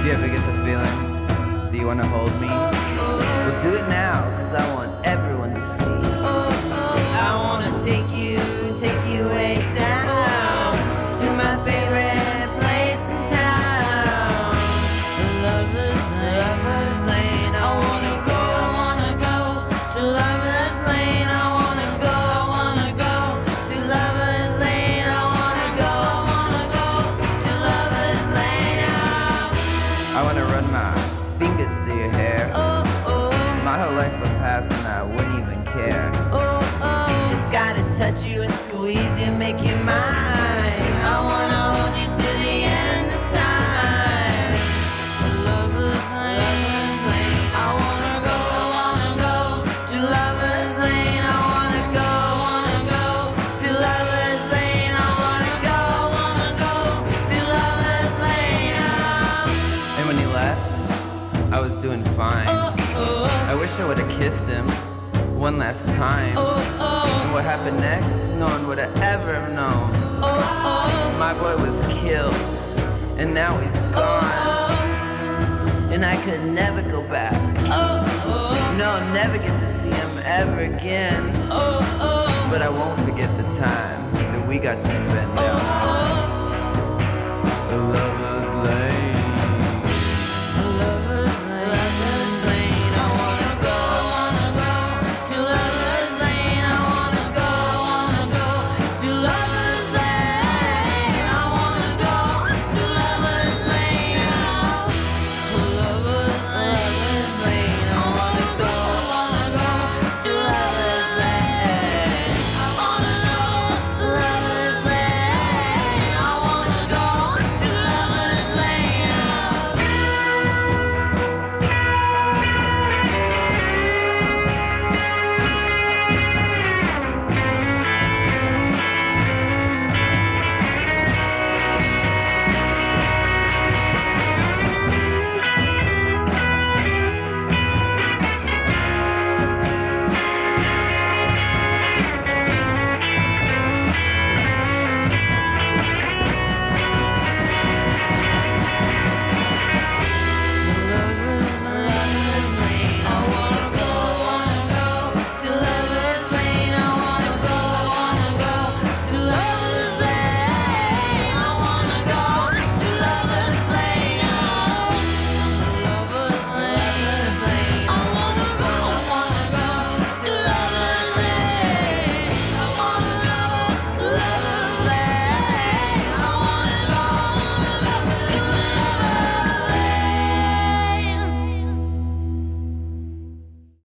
you ever get the feeling that you wanna hold me? Well, do it now, cause I want everyone to see. I wanna take you way down to my favorite place in town, the Lover's Lane. I wanna go to Lover's Lane. I wanna go to Lover's Lane. I wanna go to Lover's Lane. I wanna run my fingers through your hair. My whole life would pass and I wouldn't even care. Just gotta touch you and squeeze you, make you mine. I wanna hold you to the end of time. The Lover's Lane. I wanna go to Lover's Lane. I wanna go to Lover's Lane. I wanna go to Lover's Lane. And when he left, I was doing fine. I wish I would've kissed him one last time. And what happened next, no one would've ever known. My boy was killed, and now he's gone. And I could never go back. No, I'll never get to see him ever again. But I won't forget the time that we got to spend down the